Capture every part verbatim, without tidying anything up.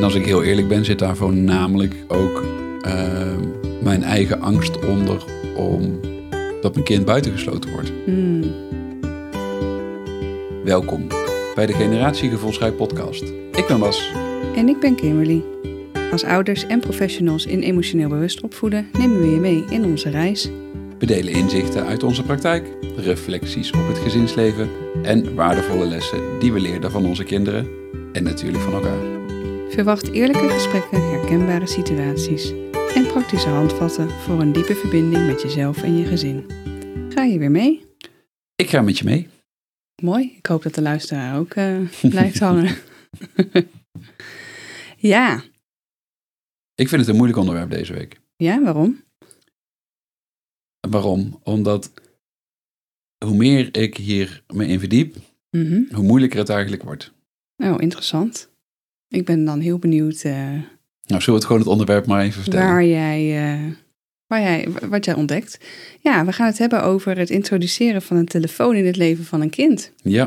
En als ik heel eerlijk ben, zit daar voornamelijk ook uh, mijn eigen angst onder om dat mijn kind buitengesloten wordt. Mm. Welkom bij de Generatie Gevoelsrijk podcast. Ik ben Bas. En ik ben Kimberly. Als ouders en professionals in emotioneel bewust opvoeden nemen we je mee in onze reis. We delen inzichten uit onze praktijk, reflecties op het gezinsleven en waardevolle lessen die we leerden van onze kinderen en natuurlijk van elkaar. Verwacht eerlijke gesprekken, herkenbare situaties en praktische handvatten voor een diepe verbinding met jezelf en je gezin. Ga je weer mee? Ik ga met je mee. Mooi, ik hoop dat de luisteraar ook uh, blijft hangen. Ja. Ik vind het een moeilijk onderwerp deze week. Ja, waarom? Waarom? Omdat hoe meer ik hier me in verdiep, Mm-hmm. hoe moeilijker het eigenlijk wordt. Oh, interessant. Ik ben dan heel benieuwd uh, Nou, zullen we het gewoon het onderwerp maar even vertellen? waar jij, uh, waar jij, wat jij ontdekt. Ja, we gaan het hebben over het introduceren van een telefoon in het leven van een kind. Ja.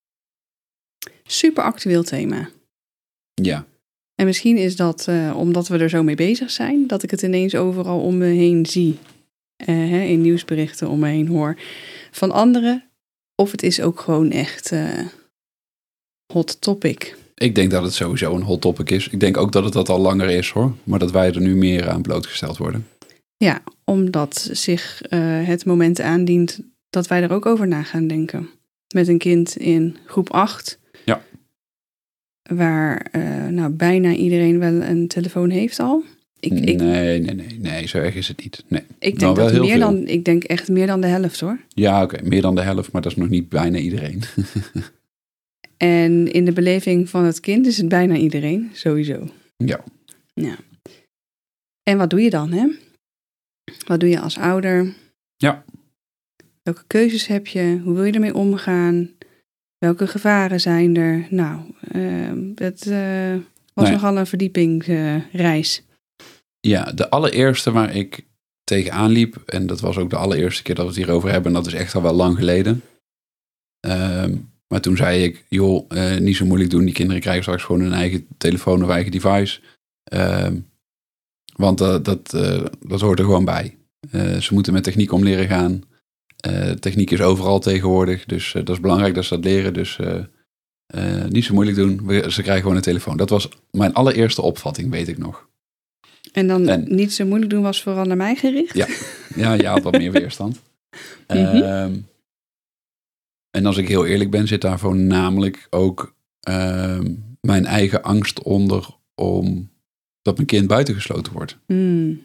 Super actueel thema. Ja. En misschien is dat uh, omdat we er zo mee bezig zijn, dat ik het ineens overal om me heen zie. Uh, hè, in nieuwsberichten om me heen hoor van anderen. Of het is ook gewoon echt uh, hot topic. Ik denk dat het sowieso een hot topic is. Ik denk ook dat het dat al langer is hoor. Maar dat wij er nu meer aan blootgesteld worden. Ja, omdat zich uh, het moment aandient dat wij er ook over na gaan denken. Met een kind in groep acht. Ja. Waar uh, nou, bijna iedereen wel een telefoon heeft al. Ik, ik, nee, nee, nee, nee, zo erg is het niet. Nee. Ik denk, nou, wel dat heel meer veel. dan, ik denk echt meer dan de helft hoor. Ja, oké, okay, meer dan de helft, maar dat is nog niet bijna iedereen. En in de beleving van het kind is het bijna iedereen, sowieso. Ja. Ja. En wat doe je dan, hè? Wat doe je als ouder? Ja. Welke keuzes heb je? Hoe wil je ermee omgaan? Welke gevaren zijn er? Nou, uh, het uh, was nee. nogal een verdiepingsreis. Uh, ja, de allereerste waar ik tegenaan liep, en dat was ook de allereerste keer dat we het hierover hebben, en dat is echt al wel lang geleden. Uh, maar toen zei ik, joh, uh, niet zo moeilijk doen, die kinderen krijgen straks gewoon hun eigen telefoon of eigen device. Uh, want uh, dat, uh, dat hoort er gewoon bij. Uh, ze moeten met techniek om leren gaan. Uh, techniek is overal tegenwoordig, dus uh, dat is belangrijk dat ze dat leren. Dus uh, uh, niet zo moeilijk doen, we, ze krijgen gewoon een telefoon. Dat was mijn allereerste opvatting, weet ik nog. En dan en, niet zo moeilijk doen was vooral naar mij gericht? Ja, ja je had wat meer weerstand. Mm-hmm. Uh, en als ik heel eerlijk ben, zit daar voornamelijk ook uh, mijn eigen angst onder om dat mijn kind buitengesloten wordt. Mm.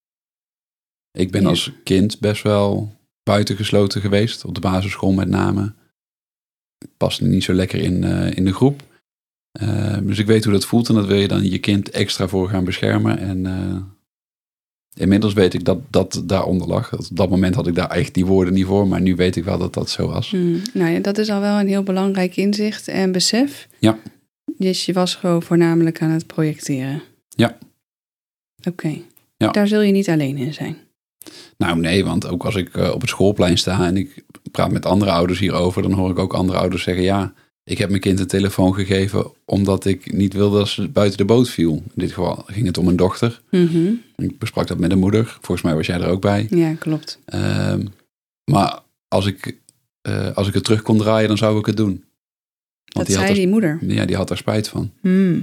Ik ben ja. als kind best wel buitengesloten geweest, op de basisschool met name. Ik paste niet zo lekker in, uh, in de groep. Uh, dus ik weet hoe dat voelt en dat wil je dan je kind extra voor gaan beschermen. En uh, inmiddels weet ik dat dat daaronder lag. Op dat moment had ik daar echt die woorden niet voor, maar nu weet ik wel dat dat zo was. Mm. Nou ja, dat is al wel een heel belangrijk inzicht en besef. Ja. Dus je was gewoon voornamelijk aan het projecteren. Ja. Oké. Okay. Ja. Daar zul je niet alleen in zijn. Nou nee, want ook als ik uh, op het schoolplein sta en ik praat met andere ouders hierover, dan hoor ik ook andere ouders zeggen, ja, ik heb mijn kind een telefoon gegeven omdat ik niet wilde dat ze buiten de boot viel. In dit geval ging het om een dochter. Mm-hmm. Ik besprak dat met een moeder. Volgens mij was jij er ook bij. Ja, klopt. Uh, maar als ik, uh, als ik het terug kon draaien, dan zou ik het doen. Want dat die zei had er, die moeder? Ja, die had er spijt van. Mm.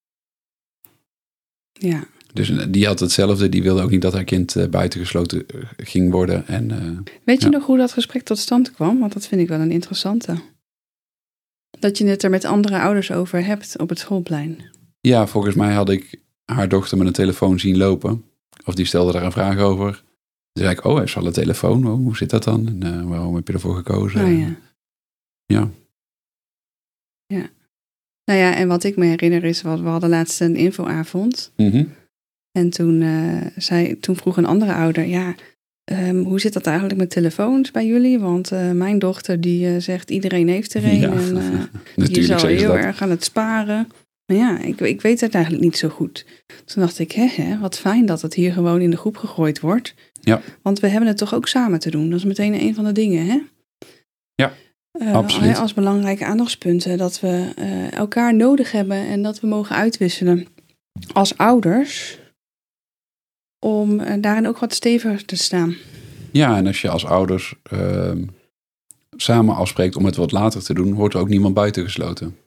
Ja. Dus die had hetzelfde. Die wilde ook niet dat haar kind uh, buitengesloten ging worden. En, uh, Weet je ja. nog hoe dat gesprek tot stand kwam? Want dat vind ik wel een interessante. Dat je het er met andere ouders over hebt op het schoolplein. Ja, volgens mij had ik haar dochter met een telefoon zien lopen. Of die stelde daar een vraag over. Toen zei ik, oh, hij heeft al een telefoon. Oh, hoe zit dat dan? En uh, waarom heb je ervoor gekozen? Oh, ja. Ja. Ja. Nou ja, en wat ik me herinner is, we hadden laatst een infoavond. Mm-hmm. En toen, uh, zei, toen vroeg een andere ouder, ja, um, hoe zit dat eigenlijk met telefoons bij jullie? Want uh, mijn dochter die uh, zegt, iedereen heeft er een. Ja, en uh, die natuurlijk is al heel dat. erg aan het sparen. Maar ja, ik, ik weet het eigenlijk niet zo goed. Toen dacht ik, hè, hè, wat fijn dat het hier gewoon in de groep gegooid wordt. Ja. Want we hebben het toch ook samen te doen. Dat is meteen een van de dingen, hè? Ja, uh, absoluut. Als belangrijke aandachtspunten. Dat we uh, elkaar nodig hebben en dat we mogen uitwisselen. als ouders om uh, daarin ook wat steviger te staan. Ja, en als je als ouders uh, samen afspreekt om het wat later te doen, wordt er ook niemand buitengesloten.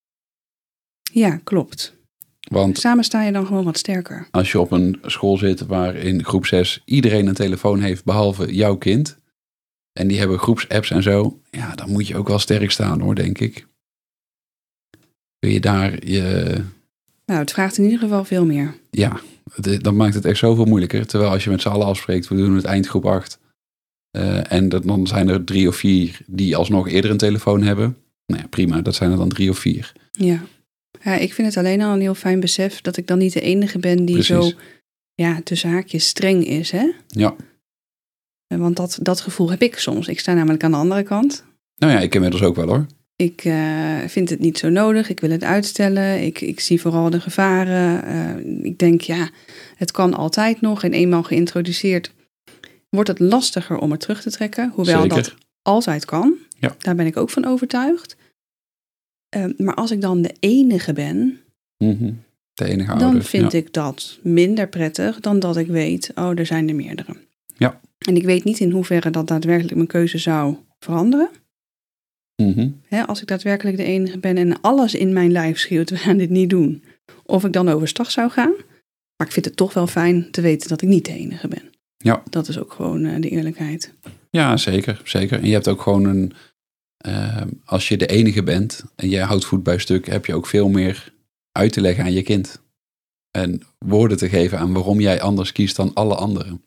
Ja, klopt. Want samen sta je dan gewoon wat sterker. Als je op een school zit waar in groep zes iedereen een telefoon heeft, behalve jouw kind, en die hebben groepsapps en zo, ja, dan moet je ook wel sterk staan hoor, denk ik. Kun je daar je... Nou, het vraagt in ieder geval veel meer. Ja, dat maakt het echt zoveel moeilijker. Terwijl als je met z'n allen afspreekt, we doen het eind groep acht. Uh, en dat, dan zijn er drie of vier die alsnog eerder een telefoon hebben. Nou ja, prima, dat zijn er dan drie of vier. Ja. Ja, ik vind het alleen al een heel fijn besef dat ik dan niet de enige ben die Precies. zo, ja, tussen haakjes streng is, hè? Ja. Want dat, dat gevoel heb ik soms. Ik sta namelijk aan de andere kant. Nou ja, ik inmiddels ook wel hoor. Ik uh, vind het niet zo nodig. Ik wil het uitstellen. Ik, ik zie vooral de gevaren. Uh, ik denk, ja, het kan altijd nog. En eenmaal geïntroduceerd wordt het lastiger om het terug te trekken. Hoewel Zeker. dat altijd kan. Ja. Daar ben ik ook van overtuigd. Uh, maar als ik dan de enige ben, mm-hmm. de enige dan ouders, vind ja. ik dat minder prettig dan dat ik weet, oh, er zijn er meerdere. Ja. En ik weet niet in hoeverre dat daadwerkelijk mijn keuze zou veranderen. Mm-hmm. He, als ik daadwerkelijk de enige ben en alles in mijn lijf schreeuwt, we gaan dit niet doen. Of ik dan overstag zou gaan. Maar ik vind het toch wel fijn te weten dat ik niet de enige ben. Ja. Dat is ook gewoon uh, de eerlijkheid. Ja, zeker, zeker. En je hebt ook gewoon een... Uh, als je de enige bent en jij houdt voet bij stuk, heb je ook veel meer uit te leggen aan je kind. En woorden te geven aan waarom jij anders kiest dan alle anderen.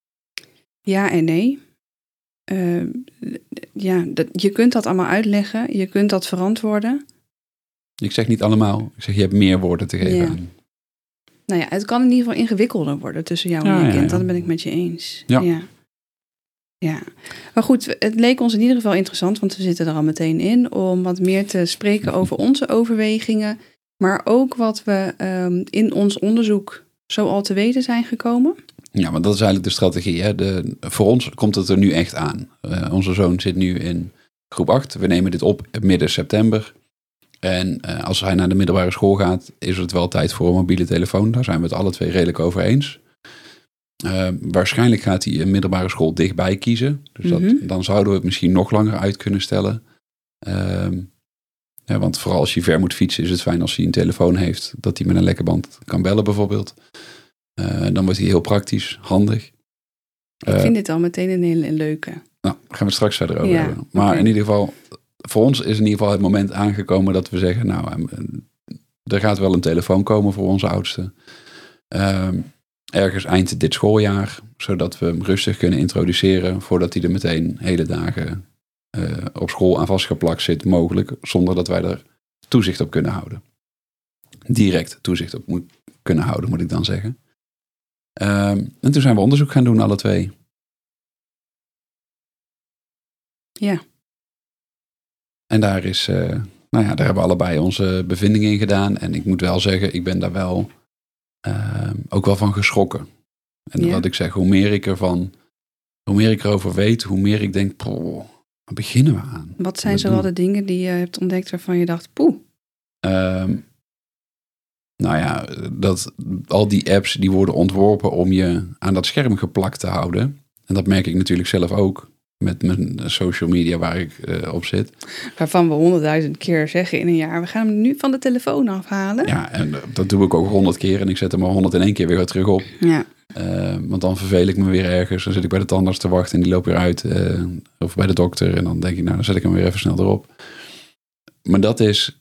Ja en nee. Uh, ja, dat, je kunt dat allemaal uitleggen. Je kunt dat verantwoorden. Ik zeg niet allemaal. Ik zeg, je hebt meer woorden te geven ja. aan. Nou ja, het kan in ieder geval ingewikkelder worden tussen jou en ja, je ja, kind. ja. Dat ben ik met je eens. Ja. ja. Ja, maar goed, het leek ons in ieder geval interessant, want we zitten er al meteen in, om wat meer te spreken over onze overwegingen, maar ook wat we um, in ons onderzoek zo al te weten zijn gekomen. Ja, maar dat is eigenlijk de strategie. Hè? De, voor ons komt het er nu echt aan. Uh, onze zoon zit nu in groep acht. We nemen dit op midden september. En uh, als hij naar de middelbare school gaat, is het wel tijd voor een mobiele telefoon. Daar zijn we het alle twee redelijk over eens. Uh, waarschijnlijk gaat hij een middelbare school dichtbij kiezen. Dus dat, Mm-hmm. dan zouden we het misschien nog langer uit kunnen stellen. Uh, ja, want vooral als hij ver moet fietsen is het fijn als hij een telefoon heeft. Dat hij met een lekke band kan bellen bijvoorbeeld. Uh, dan wordt hij heel praktisch, handig. Ik uh, vind dit al meteen een hele leuke. Nou, daar gaan we het straks verder over ja, hebben. Maar okay. in ieder geval, voor ons is in ieder geval het moment aangekomen dat we zeggen, nou, er gaat wel een telefoon komen voor onze oudste. Uh, ergens eind dit schooljaar, zodat we hem rustig kunnen introduceren voordat hij er meteen hele dagen uh, op school aan vastgeplakt zit, mogelijk, zonder dat wij er toezicht op kunnen houden. Direct toezicht op moet kunnen houden, moet ik dan zeggen. Uh, en toen zijn we onderzoek gaan doen, alle twee. Ja. En daar is, uh, nou ja, daar hebben we allebei onze bevindingen in gedaan. En ik moet wel zeggen, ik ben daar wel uh, ook wel van geschrokken. En ja. wat ik zeg, hoe meer ik ervan, hoe meer ik erover weet, hoe meer ik denk, poh, waar beginnen we aan? Wat zijn zoal de dingen die je hebt ontdekt waarvan je dacht, poeh? Uh, nou ja, dat, al die apps die worden ontworpen om je aan dat scherm geplakt te houden. En dat merk ik natuurlijk zelf ook met mijn social media waar ik uh, op zit. Waarvan we honderdduizend keer zeggen in een jaar, we gaan hem nu van de telefoon afhalen. Ja, en dat doe ik ook honderd keer en ik zet hem al honderd en één keer weer terug op. Ja. Uh, want dan verveel ik me weer ergens. Dan zit ik bij de tandarts te wachten en die loopt weer uit. Uh, of bij de dokter en dan denk ik, nou dan zet ik hem weer even snel erop. Maar dat is...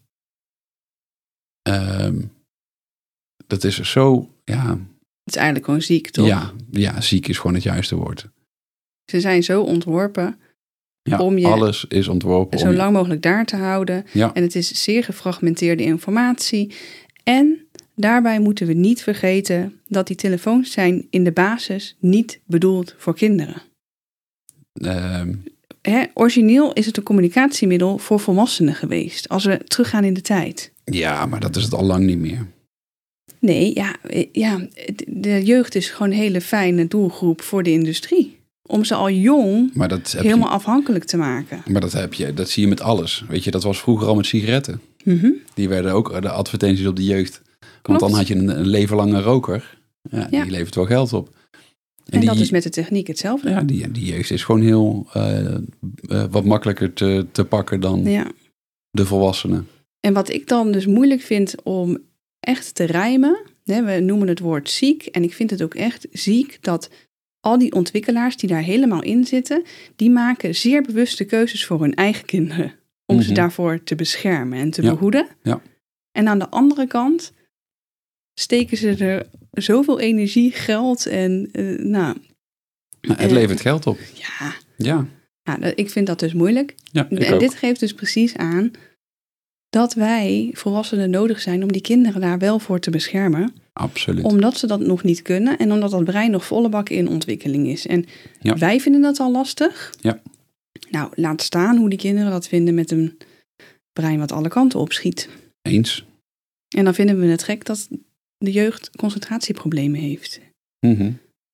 Uh, dat is zo, ja... Het is eigenlijk gewoon ziek, toch? Ja, ja, ziek is gewoon het juiste woord. Ze zijn zo ontworpen ja, om je alles is ontworpen zo om lang mogelijk daar te houden. Ja. En het is zeer gefragmenteerde informatie. En daarbij moeten we niet vergeten dat die telefoons zijn in de basis niet bedoeld voor kinderen. Uh, Hè, origineel is het een communicatiemiddel voor volwassenen geweest. Als we teruggaan in de tijd. Ja, maar dat is het al lang niet meer. Nee, ja, ja, de jeugd is gewoon een hele fijne doelgroep voor de industrie. Om ze al jong maar dat heb helemaal je, afhankelijk te maken. Maar dat heb je, dat zie je met alles. Weet je, dat was vroeger al met sigaretten. Mm-hmm. Die werden ook, de advertenties op de jeugd Want dan had je een, een leven lange roker. Ja, die Ja. levert wel geld op. En, en die, dat is met de techniek hetzelfde. Ja, die, die jeugd is gewoon heel uh, uh, wat makkelijker te, te pakken dan Ja. de volwassenen. En wat ik dan dus moeilijk vind om echt te rijmen. Hè, we noemen het woord ziek. En ik vind het ook echt ziek dat al die ontwikkelaars die daar helemaal in zitten, die maken zeer bewuste keuzes voor hun eigen kinderen. Om mm-hmm. ze daarvoor te beschermen en te ja. behoeden. Ja. En aan de andere kant steken ze er zoveel energie, geld en uh, nou... nou het uh, levert geld op. Ja. Ja. Nou, ik vind dat dus moeilijk. Ja, en ook. Dit geeft dus precies aan dat wij volwassenen nodig zijn om die kinderen daar wel voor te beschermen. Absoluut. Omdat ze dat nog niet kunnen en omdat dat brein nog volle bak in ontwikkeling is. En ja. wij vinden dat al lastig. Ja. Nou, laat staan hoe die kinderen dat vinden met een brein wat alle kanten opschiet. Eens. En dan vinden we het gek dat de jeugd concentratieproblemen heeft. Mm-hmm.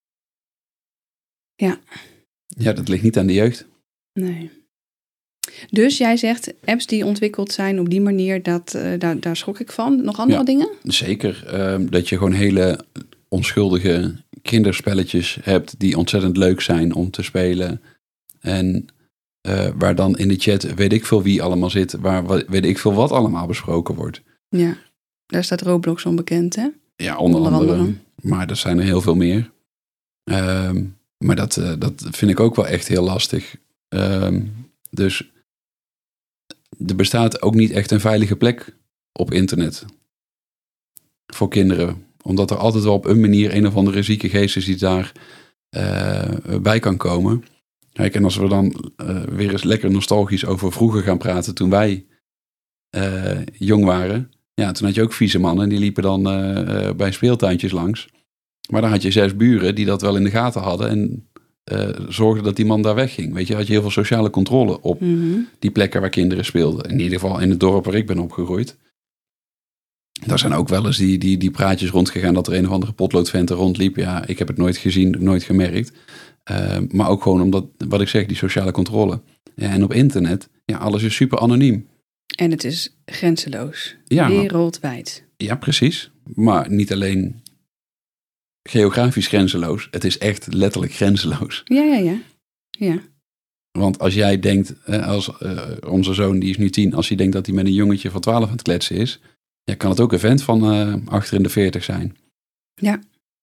Ja. Ja, dat ligt niet aan de jeugd. Nee. Dus jij zegt, apps die ontwikkeld zijn op die manier, dat, uh, daar, daar schrok ik van. Nog andere ja, dingen? Zeker. Uh, dat je gewoon hele onschuldige kinderspelletjes hebt die ontzettend leuk zijn om te spelen. En uh, waar dan in de chat weet ik veel wie allemaal zit, waar weet ik veel wat allemaal besproken wordt. Ja, daar staat Roblox onbekend, hè? Ja, onder, onder andere. andere. Maar er zijn er heel veel meer. Um, maar dat, uh, dat vind ik ook wel echt heel lastig. Um, dus er bestaat ook niet echt een veilige plek op internet voor kinderen. Omdat er altijd wel op een manier een of andere zieke geest is die daar uh, bij kan komen. Kijk, en als we dan uh, weer eens lekker nostalgisch over vroeger gaan praten toen wij uh, jong waren. Ja, toen had je ook vieze mannen die liepen dan uh, uh, bij speeltuintjes langs. Maar dan had je zes buren die dat wel in de gaten hadden en uh, zorgden dat die man daar wegging. Weet je, had je heel veel sociale controle op mm-hmm. die plekken waar kinderen speelden. In ieder geval in het dorp waar ik ben opgegroeid. Daar zijn ook wel eens die, die, die praatjes rondgegaan dat er een of andere potloodventer rondliep. Ja, ik heb het nooit gezien, nooit gemerkt. Uh, maar ook gewoon omdat, wat ik zeg, die sociale controle. Ja, en op internet, ja, alles is super anoniem. En het is grenzeloos. Ja, wereldwijd. Ja, precies. Maar niet alleen geografisch grenzeloos. Het is echt letterlijk grenzeloos. Ja, ja, ja. ja. Want als jij denkt, als uh, onze zoon, die is nu tien, als hij denkt dat hij met een jongetje van twaalf aan het kletsen is, ja, kan het ook een vent van uh, achter in de veertig zijn. Ja.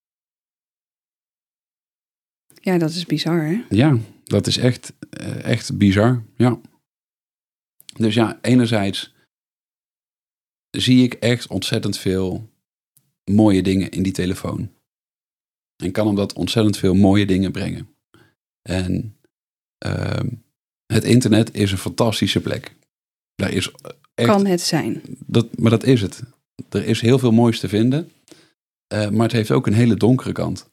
Ja, dat is bizar, hè? Ja, dat is echt, uh, echt bizar, ja. Dus ja, enerzijds zie ik echt ontzettend veel mooie dingen in die telefoon. En kan hem dat ontzettend veel mooie dingen brengen. En uh, het internet is een fantastische plek. Daar is echt, kan het zijn. Dat, maar dat is het. Er is heel veel moois te vinden. Uh, maar het heeft ook een hele donkere kant.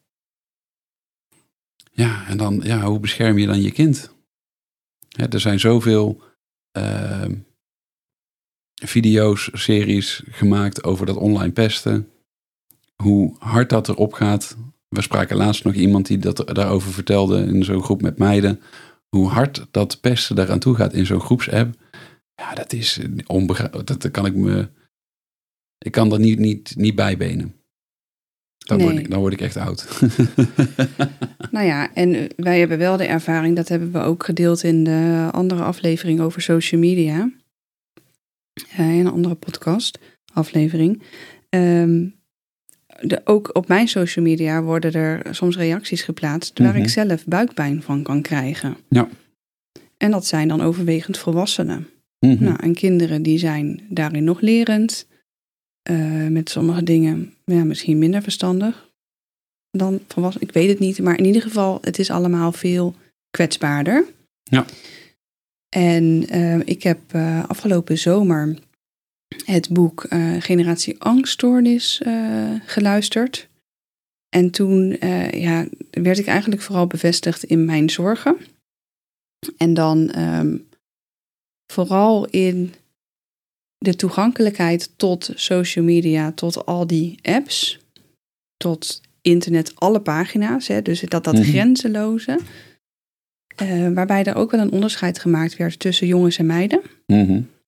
Ja, en dan, ja, hoe bescherm je dan je kind? Ja, er zijn zoveel uh, video's, series gemaakt over dat online pesten. Hoe hard dat erop gaat. We spraken laatst nog iemand die dat daarover vertelde in zo'n groep met meiden. Hoe hard dat pesten daaraan toe gaat in zo'n groepsapp. Ja, dat is onbegrijpelijk. Dat kan ik me. Ik kan er niet, niet, niet bijbenen. Dan, nee. word ik, dan word ik echt oud. Nou ja, en wij hebben wel de ervaring, dat hebben we ook gedeeld in de andere aflevering over social media. Uh, in een andere podcast aflevering. Um, de, ook op mijn social media worden er soms reacties geplaatst waar mm-hmm. ik zelf buikpijn van kan krijgen. Ja. En dat zijn dan overwegend volwassenen. Mm-hmm. Nou, en kinderen die zijn daarin nog lerend. Uh, met sommige dingen ja, misschien minder verstandig dan volwassenen. Ik weet het niet, maar in ieder geval, het is allemaal veel kwetsbaarder. Ja. En uh, ik heb uh, afgelopen zomer het boek uh, Generatie Angststoornis uh, geluisterd. En toen uh, ja, werd ik eigenlijk vooral bevestigd in mijn zorgen. En dan um, vooral in de toegankelijkheid tot social media, tot al die apps, tot internet, alle pagina's. Hè, dus dat, dat mm-hmm. grenzeloze. Uh, waarbij er ook wel een onderscheid gemaakt werd tussen jongens en meiden. Mm-hmm.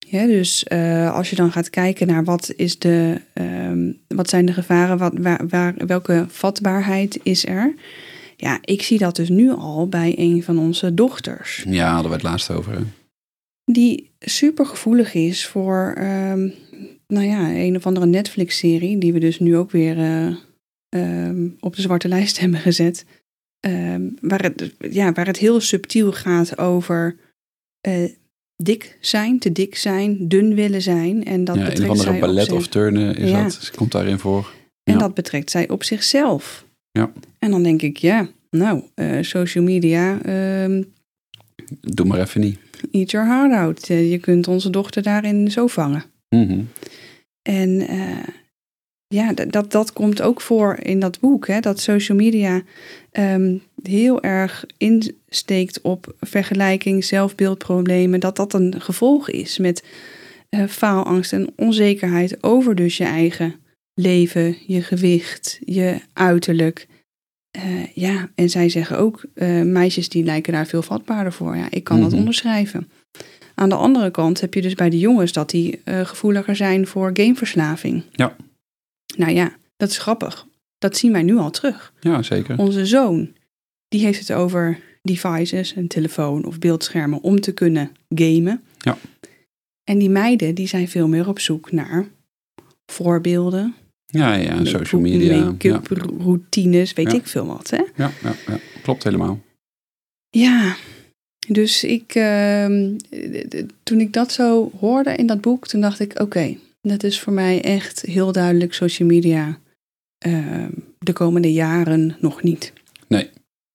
Ja, dus uh, als je dan gaat kijken naar wat, is de, um, wat zijn de gevaren, wat, waar, waar, welke vatbaarheid is er? Ja, ik zie dat dus nu al bij een van onze dochters. Ja, hadden we het laatst over. Hè? Die super gevoelig is voor, um, nou ja, een of andere Netflix-serie, die we dus nu ook weer uh, um, op de zwarte lijst hebben gezet. Um, waar, het, ja, waar het heel subtiel gaat over uh, dik zijn, te dik zijn, dun willen zijn. En dat ja, betrekt een of andere zij ballet zich, of turnen is ja. dat. Ze komt daarin voor. En ja. dat betrekt zij op zichzelf. Ja. En dan denk ik, ja, nou, uh, social media... Um, Doe maar even niet. Eat your heart out. Uh, je kunt onze dochter daarin zo vangen. Mm-hmm. En uh, ja, d- dat, dat komt ook voor in dat boek. Hè, dat social media um, heel erg insteekt op vergelijking, zelfbeeldproblemen. Dat dat een gevolg is met uh, faalangst en onzekerheid over dus je eigen leven, je gewicht, je uiterlijk. Uh, ja, en zij zeggen ook, uh, meisjes die lijken daar veel vatbaarder voor. Ja, ik kan mm-hmm. dat onderschrijven. Aan de andere kant heb je dus bij de jongens dat die uh, gevoeliger zijn voor gameverslaving. Ja. Nou ja, dat is grappig. Dat zien wij nu al terug. Ja, zeker. Onze zoon, die heeft het over devices, een telefoon of beeldschermen om te kunnen gamen. Ja. En die meiden, die zijn veel meer op zoek naar voorbeelden. Ja, ja, social media. Make-up, ja. routines, weet ja. ik veel wat, hè? Ja, ja, ja, klopt helemaal. Ja, dus ik, uh, toen ik dat zo hoorde in dat boek, toen dacht ik, oké, okay, dat is voor mij echt heel duidelijk social media uh, de komende jaren nog niet. Nee.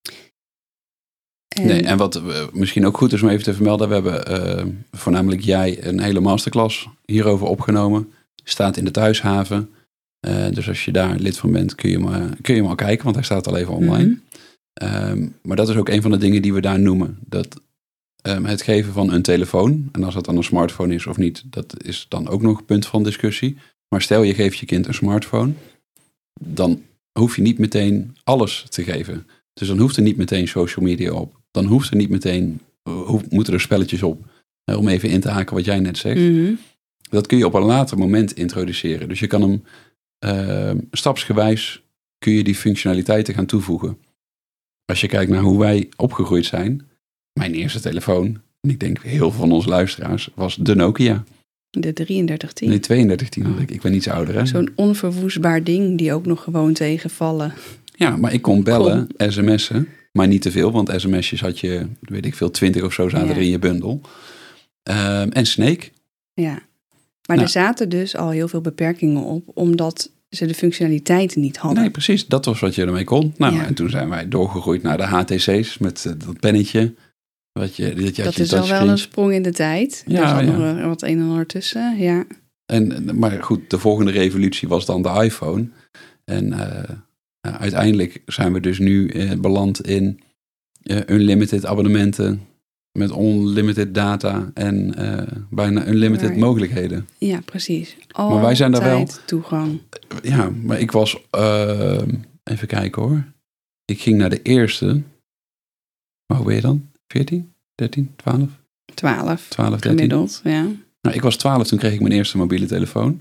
En, nee, en wat uh, misschien ook goed is om even te vermelden, we hebben uh, voornamelijk jij een hele masterclass hierover opgenomen. Staat in de Thuishaven. Uh, dus als je daar lid van bent, kun je maar, kun je maar kijken, want hij staat al even online. Mm-hmm. Um, maar dat is ook een van de dingen die we daar noemen. Dat um, het geven van een telefoon, en als dat dan een smartphone is of niet, dat is dan ook nog een punt van discussie. Maar stel je geeft je kind een smartphone, dan hoef je niet meteen alles te geven. Dus dan hoeft er niet meteen social media op. Dan hoeft er niet meteen, ho- moeten er spelletjes op. Uh, om even in te haken wat jij net zegt. Mm-hmm. Dat kun je op een later moment introduceren. Dus je kan hem uh, stapsgewijs kun je die functionaliteiten gaan toevoegen. Als je kijkt naar hoe wij opgegroeid zijn. Mijn eerste telefoon, en ik denk heel veel van onze luisteraars, was de Nokia. De drieëndertig tien. Nee, tweeëndertig tien had ik. Ik ben iets ouder, hè? Zo'n onverwoestbaar ding die ook nog gewoon tegenvallen. Ja, maar ik kon bellen, Kom. sms'en. Maar niet te veel, want sms'jes had je, weet ik veel, twintig of zo zaten ja. er in je bundel. Um, en Snake. Ja, maar nou. er zaten dus al heel veel beperkingen op, omdat ze de functionaliteit niet hadden. Nee, precies. Dat was wat je ermee kon. Nou, ja. En toen zijn wij doorgegroeid naar de H T C's met uh, dat pennetje. Wat je, dat je dat je is al wel een sprong in de tijd. Ja, er zat ja. nog wat een en ander tussen, ja. En, maar goed, de volgende revolutie was dan de iPhone. En uh, uh, uiteindelijk zijn we dus nu uh, beland in uh, unlimited abonnementen met unlimited data en uh, bijna unlimited right. mogelijkheden. Ja, precies. Altijd maar wij zijn daar wel toegang. Ja, maar ik was uh, even kijken hoor. Ik ging naar de eerste. Maar hoe ben je dan? veertien, dertien, twaalf? twaalf. twaalf, dertien. Gemiddeld, ja. Nou, ik was twaalf, toen kreeg ik mijn eerste mobiele telefoon.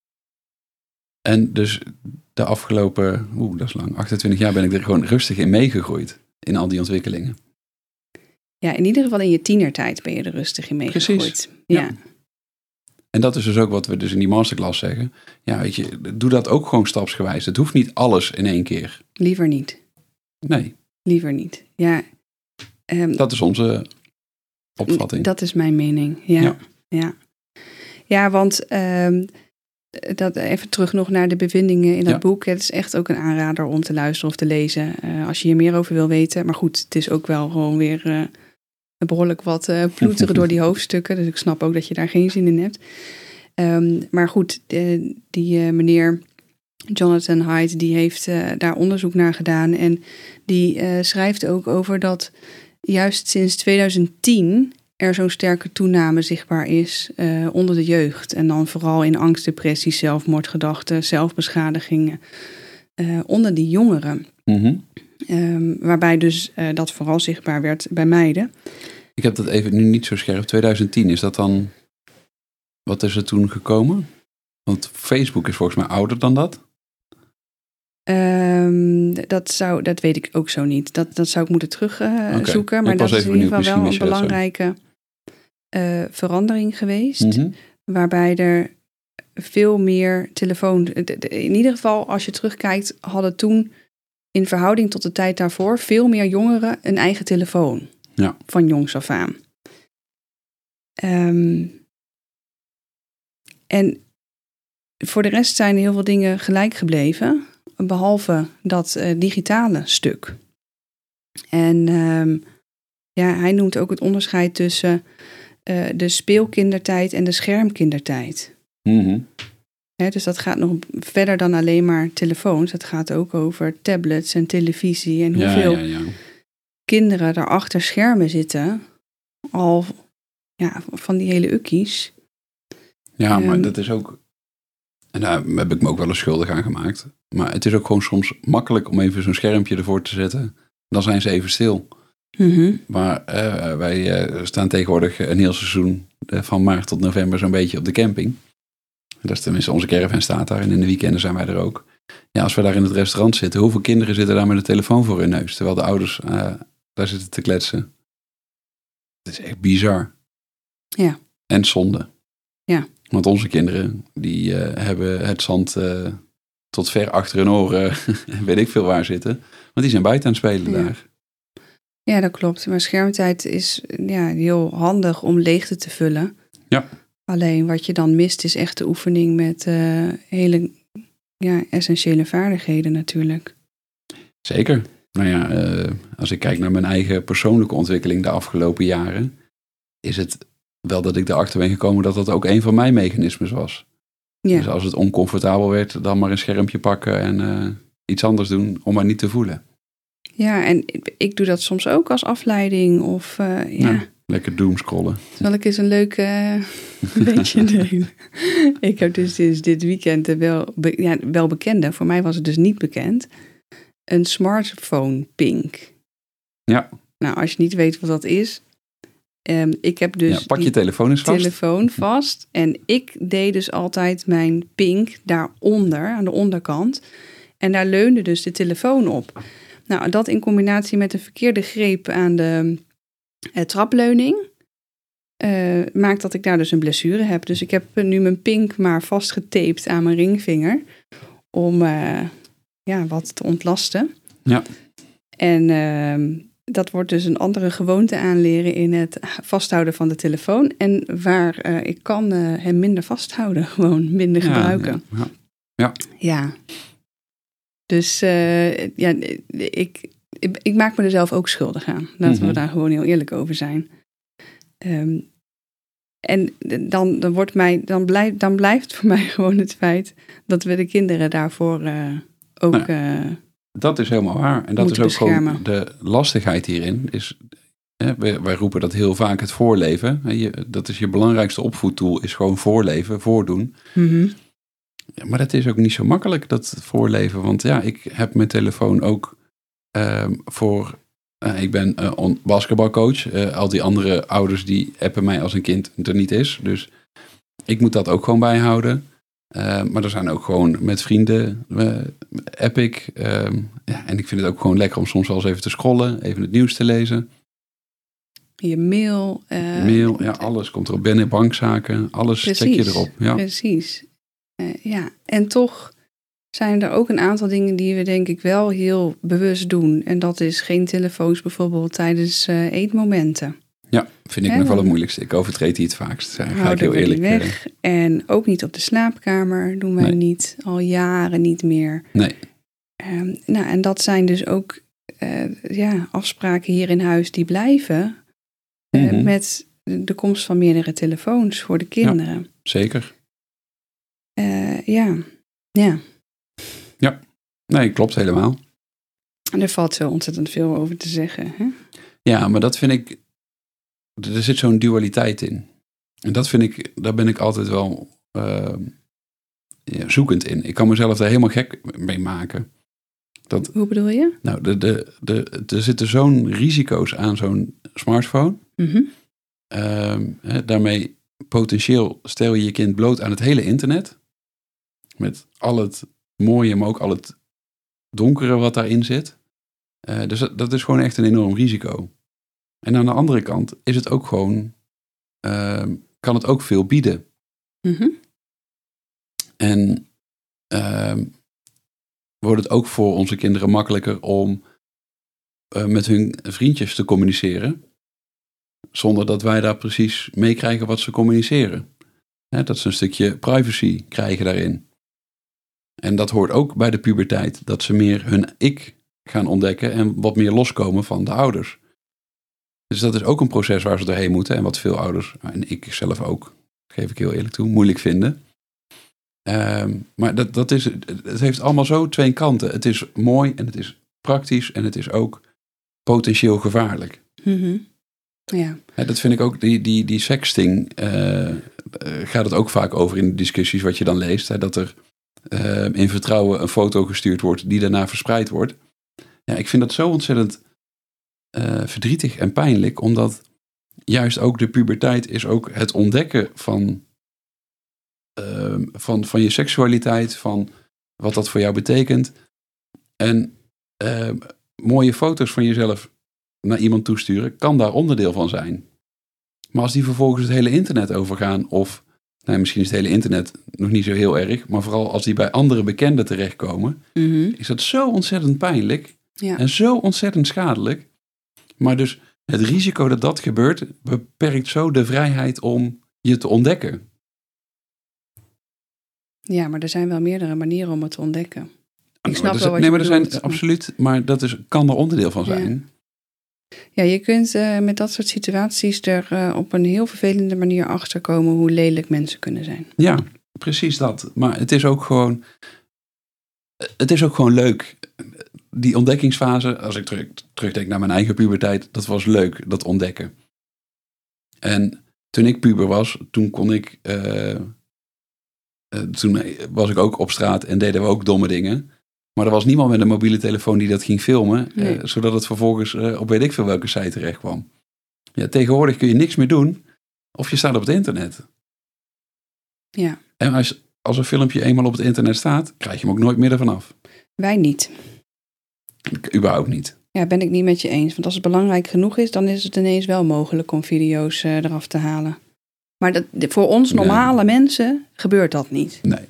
En dus de afgelopen, oeh, dat is lang, achtentwintig jaar ben ik er gewoon rustig in meegegroeid. In al die ontwikkelingen. Ja, in ieder geval in je tienertijd ben je er rustig in meegegroeid. Precies. Ja. ja. En dat is dus ook wat we dus in die masterclass zeggen. Ja, weet je, doe dat ook gewoon stapsgewijs. Het hoeft niet alles in één keer. Liever niet. Nee. Liever niet, ja. Um, dat is onze opvatting. Dat is mijn mening, ja. Ja, ja. ja want um, dat, even terug nog naar de bevindingen in dat ja. boek. Het is echt ook een aanrader om te luisteren of te lezen. Uh, als je hier meer over wil weten. Maar goed, het is ook wel gewoon weer uh, behoorlijk wat uh, ploeteren door die hoofdstukken. Dus ik snap ook dat je daar geen zin in hebt. Um, maar goed, de, die uh, meneer Jonathan Haidt, die heeft uh, daar onderzoek naar gedaan. En die uh, schrijft ook over dat juist sinds tweeduizend tien er zo'n sterke toename zichtbaar is uh, onder de jeugd. En dan vooral in angst, depressie, zelfmoordgedachten, zelfbeschadigingen uh, onder die jongeren. Mm-hmm. Um, waarbij dus uh, dat vooral zichtbaar werd bij meiden. Ik heb dat even nu niet zo scherp. tweeduizend tien, is dat dan wat is er toen gekomen? Want Facebook is volgens mij ouder dan dat. Um, dat, zou, dat weet ik ook zo niet. Dat, dat zou ik moeten terugzoeken. Uh, okay. Maar dat is in ieder geval wel een belangrijke uh, verandering geweest. Mm-hmm. Waarbij er veel meer telefoon... In ieder geval, als je terugkijkt, hadden toen in verhouding tot de tijd daarvoor veel meer jongeren een eigen telefoon. Ja. Van jongs af aan. Um, en voor de rest zijn heel veel dingen gelijk gebleven... Behalve dat uh, digitale stuk. En um, ja, hij noemt ook het onderscheid tussen uh, de speelkindertijd en de schermkindertijd. Mm-hmm. He, dus dat gaat nog verder dan alleen maar telefoons. Het gaat ook over tablets en televisie. En hoeveel ja, ja, ja. kinderen daar achter schermen zitten. Al ja, van die hele ukkies. Ja, um, maar dat is ook... En daar heb ik me ook wel eens schuldig aan gemaakt. Maar het is ook gewoon soms makkelijk om even zo'n schermpje ervoor te zetten. Dan zijn ze even stil. Mm-hmm. Maar uh, wij uh, staan tegenwoordig een heel seizoen uh, van maart tot november zo'n beetje op de camping. Dat is tenminste, onze caravan staat daar en in de weekenden zijn wij er ook. Ja, als we daar in het restaurant zitten, hoeveel kinderen zitten daar met de telefoon voor hun neus? Terwijl de ouders uh, daar zitten te kletsen. Het is echt bizar. Ja. En zonde. Ja. Want onze kinderen, die uh, hebben het zand uh, tot ver achter hun oren, weet ik veel waar zitten. Want die zijn buiten aan het spelen ja. daar. Ja, dat klopt. Maar schermtijd is ja, heel handig om leegte te vullen. Ja. Alleen wat je dan mist is echt de oefening met uh, hele ja, essentiële vaardigheden natuurlijk. Zeker. Nou ja, uh, als ik kijk naar mijn eigen persoonlijke ontwikkeling de afgelopen jaren, is het wel dat ik erachter ben gekomen dat dat ook een van mijn mechanismes was. Ja. Dus als het oncomfortabel werd, dan maar een schermpje pakken en uh, iets anders doen om maar niet te voelen. Ja, en ik doe dat soms ook als afleiding of uh, ja. ja. Lekker doomscrollen. Zal ik eens een leuk uh, beetje delen? Ik heb dus, dus dit weekend wel, be, ja, wel bekende, voor mij was het dus niet bekend, een smartphone pink. Ja. Nou, als je niet weet wat dat is, um, ik heb dus ja, pak je telefoon eens vast. telefoon vast en ik deed dus altijd mijn pink daaronder, aan de onderkant. En daar leunde dus de telefoon op. Nou, dat in combinatie met een verkeerde greep aan de uh, trapleuning uh, maakt dat ik daar dus een blessure heb. Dus ik heb nu mijn pink maar vastgetaped aan mijn ringvinger om uh, ja, wat te ontlasten. Ja. En uh, dat wordt dus een andere gewoonte aanleren in het vasthouden van de telefoon. En waar uh, ik kan uh, hem minder vasthouden, gewoon minder ja, gebruiken. Ja. Ja. ja. Dus uh, ja, ik, ik, ik maak me er zelf ook schuldig aan. Laten mm-hmm. we daar gewoon heel eerlijk over zijn. Um, en dan, dan, wordt mij, dan, blijf, dan blijft voor mij gewoon het feit dat we de kinderen daarvoor uh, ook nou, uh, dat is helemaal waar. En dat is ook beschermen. Gewoon de lastigheid hierin. Is, hè, wij, wij roepen dat heel vaak het voorleven. Je, dat is je belangrijkste opvoedtool, is gewoon voorleven, voordoen. Mm-hmm. Ja, maar dat is ook niet zo makkelijk, dat voorleven. Want ja, ik heb mijn telefoon ook uh, voor... Uh, ik ben uh, on- basketbalcoach. Uh, al die andere ouders die appen mij als een kind er niet is. Dus ik moet dat ook gewoon bijhouden. Uh, maar er zijn ook gewoon met vrienden uh, app ik. Uh, ja, en ik vind het ook gewoon lekker om soms wel eens even te scrollen. Even het nieuws te lezen. Je mail. Uh, mail, ja, alles komt erop. Binnen bankzaken, alles precies, check je erop. Ja. Precies. Uh, ja, en toch zijn er ook een aantal dingen die we denk ik wel heel bewust doen. En dat is geen telefoons bijvoorbeeld tijdens uh, eetmomenten. Ja, vind ik en, nog wel het moeilijkste. Ik overtreed die het vaakst. Ga ik heel eerlijk weg. Uh, en ook niet op de slaapkamer doen wij nee. niet. Al jaren niet meer. Nee. Um, nou, en dat zijn dus ook uh, ja, afspraken hier in huis die blijven. Uh, mm-hmm. Met de komst van meerdere telefoons voor de kinderen. Ja, zeker. Uh, ja, ja. Ja, nee, klopt helemaal. En er valt zo ontzettend veel over te zeggen. Hè? Ja, maar dat vind ik... Er zit zo'n dualiteit in. En dat vind ik... Daar ben ik altijd wel uh, ja, zoekend in. Ik kan mezelf daar helemaal gek mee maken. Dat, Hoe bedoel je? Nou, de, de, de, er zitten zo'n risico's aan zo'n smartphone. Mm-hmm. Uh, hè, daarmee potentieel stel je je kind bloot aan het hele internet. Met al het mooie, maar ook al het donkere wat daarin zit. Uh, dus dat, dat is gewoon echt een enorm risico. En aan de andere kant is het ook gewoon, uh, kan het ook veel bieden. Mm-hmm. En uh, wordt het ook voor onze kinderen makkelijker om uh, met hun vriendjes te communiceren. Zonder dat wij daar precies meekrijgen wat ze communiceren. Hè, dat ze een stukje privacy krijgen daarin. En dat hoort ook bij de puberteit. Dat ze meer hun ik gaan ontdekken en wat meer loskomen van de ouders. Dus dat is ook een proces waar ze doorheen moeten. En wat veel ouders, en ik zelf ook, geef ik heel eerlijk toe, moeilijk vinden. Um, maar dat, dat is, het heeft allemaal zo twee kanten. Het is mooi en het is praktisch en het is ook potentieel gevaarlijk. Mm-hmm. Ja. Ja, dat vind ik ook, die, die, die sexting, uh, uh, gaat het ook vaak over in de discussies wat je dan leest. Hè, dat er uh, in vertrouwen een foto gestuurd wordt die daarna verspreid wordt. Ja, ik vind dat zo ontzettend uh, verdrietig en pijnlijk, omdat juist ook de puberteit is ook het ontdekken van, uh, van, van je seksualiteit, van wat dat voor jou betekent. En uh, mooie foto's van jezelf naar iemand toesturen, kan daar onderdeel van zijn. Maar als die vervolgens het hele internet overgaan, of nou, misschien is het hele internet nog niet zo heel erg, maar vooral als die bij andere bekenden terechtkomen, Mm-hmm. is dat zo ontzettend pijnlijk ja. en zo ontzettend schadelijk. Maar dus het risico dat dat gebeurt, beperkt zo de vrijheid om je te ontdekken. Ja, maar er zijn wel meerdere manieren om het te ontdekken. Ik snap maar er, wel wat nee, je maar er zijn bedoelt. absoluut, maar dat is, kan er onderdeel van zijn. Ja. Ja, je kunt uh, met dat soort situaties er uh, op een heel vervelende manier achterkomen hoe lelijk mensen kunnen zijn. Ja, precies dat. Maar het is ook gewoon, het is ook gewoon leuk. Die ontdekkingsfase, als ik terug, terugdenk naar mijn eigen puberteit, dat was leuk, dat ontdekken. En toen ik puber was, toen kon ik, uh, uh, toen was ik ook op straat en deden we ook domme dingen. Maar er was niemand met een mobiele telefoon die dat ging filmen, nee. uh, zodat het vervolgens uh, op weet ik veel welke site terecht kwam. Ja, tegenwoordig kun je niks meer doen of je staat op het internet. Ja. En als, als een filmpje eenmaal op het internet staat, krijg je hem ook nooit meer ervan af. Wij niet. Überhaupt niet. Ja, ben ik niet met je eens. Want als het belangrijk genoeg is, dan is het ineens wel mogelijk om video's uh, eraf te halen. Maar dat, voor ons normale nee. mensen gebeurt dat niet. Nee.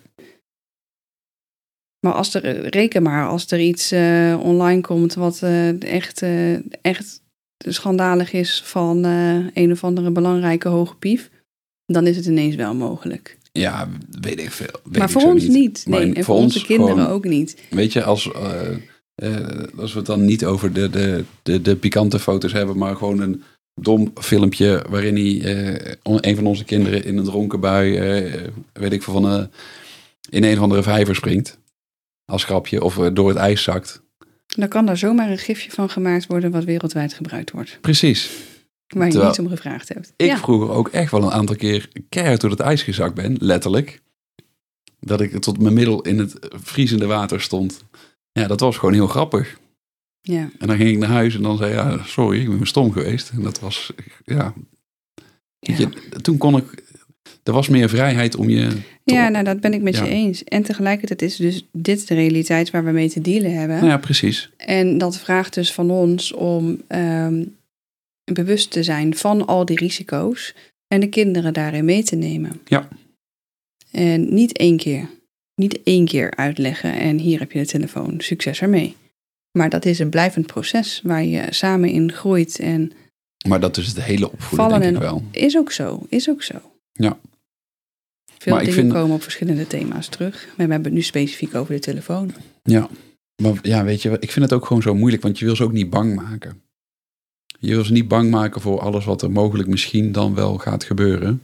Maar als er, reken maar, als er iets uh, online komt wat uh, echt, uh, echt schandalig is van uh, een of andere belangrijke hoge pief, dan is het ineens wel mogelijk. Ja, weet ik veel. Weet maar ik voor zo ons niet. niet. Nee, maar en voor, voor onze kinderen gewoon, ook niet. Weet je, als, uh, uh, als we het dan niet over de, de, de, de pikante foto's hebben, maar gewoon een dom filmpje waarin hij, uh, een van onze kinderen in een dronken bui, uh, weet ik veel, van uh, in een of andere vijver springt. Als grapje, of uh, door het ijs zakt. Dan kan daar zomaar een gifje van gemaakt worden wat wereldwijd gebruikt wordt. Precies. Waar je Terwijl niet om gevraagd hebt. Ik ja. vroeger ook echt wel een aantal keer keihard door het ijs gezakt ben, letterlijk. Dat ik tot mijn middel in het vriezende water stond. Ja, dat was gewoon heel grappig. Ja. En dan ging ik naar huis en dan zei ja, sorry, ik ben stom geweest. En dat was, ja... ja. Je, toen kon ik... Er was meer vrijheid om je... Ja, nou dat ben ik met ja. je eens. En tegelijkertijd is dus dit de realiteit waar we mee te dealen hebben. Nou ja, precies. En dat vraagt dus van ons om um, bewust te zijn van al die risico's en de kinderen daarin mee te nemen. Ja. En niet één keer. Niet één keer uitleggen en hier heb je de telefoon. Succes ermee. Maar dat is een blijvend proces waar je samen in groeit. En maar dat is het hele opvoeden, denk ik wel. Is ook zo, is ook zo. Ja. Veel maar dingen ik vind... komen op verschillende thema's terug. Maar we hebben het nu specifiek over de telefoon. Ja, maar ja, weet je, ik vind het ook gewoon zo moeilijk, want je wil ze ook niet bang maken. Je wil ze niet bang maken voor alles wat er mogelijk misschien dan wel gaat gebeuren.